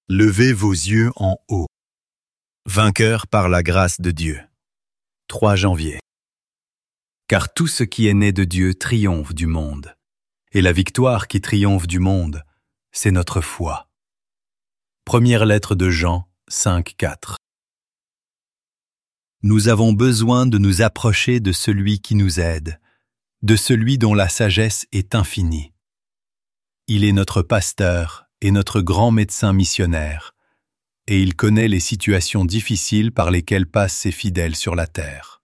Levez vos yeux en haut. Vainqueur par la grâce de Dieu. 3 janvier. Car tout ce qui est né de Dieu triomphe du monde. Et la victoire qui triomphe du monde, c'est notre foi. Première lettre de Jean 5:4. Nous avons besoin de nous approcher de celui qui nous aide, de celui dont la sagesse est infinie. Il est notre pasteur et notre grand médecin missionnaire, et il connaît les situations difficiles par lesquelles passent ses fidèles sur la terre.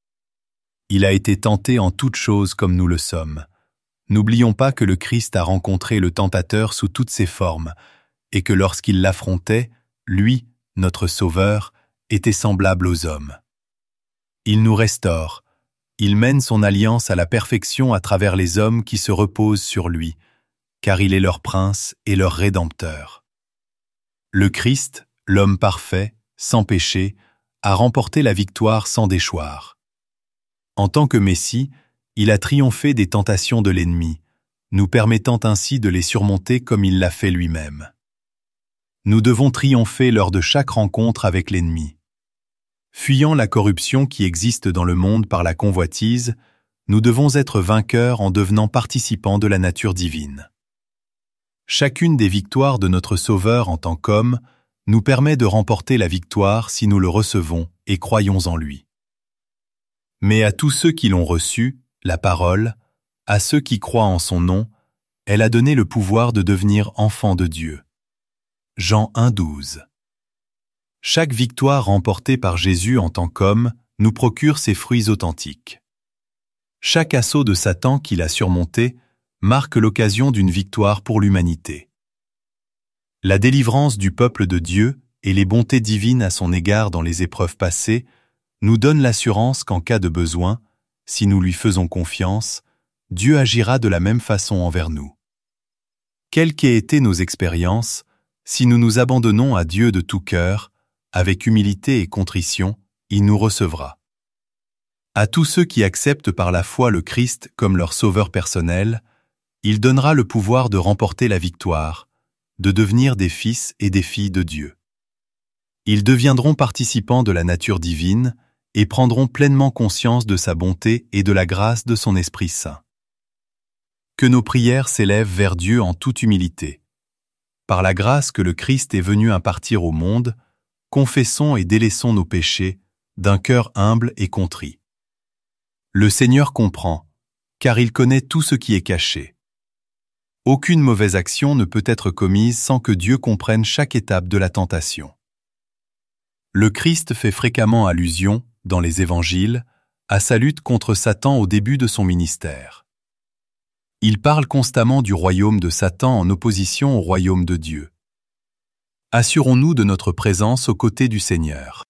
Il a été tenté en toutes choses comme nous le sommes. N'oublions pas que le Christ a rencontré le tentateur sous toutes ses formes, et que lorsqu'il l'affrontait, lui, notre Sauveur, était semblable aux hommes. Il nous restaure, il mène son alliance à la perfection à travers les hommes qui se reposent sur lui, car il est leur prince et leur rédempteur. Le Christ, l'homme parfait, sans péché, a remporté la victoire sans déchoir. En tant que Messie, il a triomphé des tentations de l'ennemi, nous permettant ainsi de les surmonter comme il l'a fait lui-même. Nous devons triompher lors de chaque rencontre avec l'ennemi. Fuyant la corruption qui existe dans le monde par la convoitise, nous devons être vainqueurs en devenant participants de la nature divine. Chacune des victoires de notre Sauveur en tant qu'homme nous permet de remporter la victoire si nous le recevons et croyons en lui. Mais à tous ceux qui l'ont reçu, la parole, à ceux qui croient en son nom, elle a donné le pouvoir de devenir enfants de Dieu. Jean 1:12. Chaque victoire remportée par Jésus en tant qu'homme nous procure ses fruits authentiques. Chaque assaut de Satan qu'il a surmonté marque l'occasion d'une victoire pour l'humanité. La délivrance du peuple de Dieu et les bontés divines à son égard dans les épreuves passées nous donnent l'assurance qu'en cas de besoin, si nous lui faisons confiance, Dieu agira de la même façon envers nous. Quelles qu'aient été nos expériences, si nous nous abandonnons à Dieu de tout cœur, avec humilité et contrition, il nous recevra. À tous ceux qui acceptent par la foi le Christ comme leur sauveur personnel, il donnera le pouvoir de remporter la victoire, de devenir des fils et des filles de Dieu. Ils deviendront participants de la nature divine et prendront pleinement conscience de sa bonté et de la grâce de son Esprit Saint. Que nos prières s'élèvent vers Dieu en toute humilité. Par la grâce que le Christ est venu impartir au monde, confessons et délaissons nos péchés d'un cœur humble et contrit. Le Seigneur comprend, car il connaît tout ce qui est caché. Aucune mauvaise action ne peut être commise sans que Dieu comprenne chaque étape de la tentation. Le Christ fait fréquemment allusion, dans les évangiles, à sa lutte contre Satan au début de son ministère. Il parle constamment du royaume de Satan en opposition au royaume de Dieu. Assurons-nous de notre présence aux côtés du Seigneur.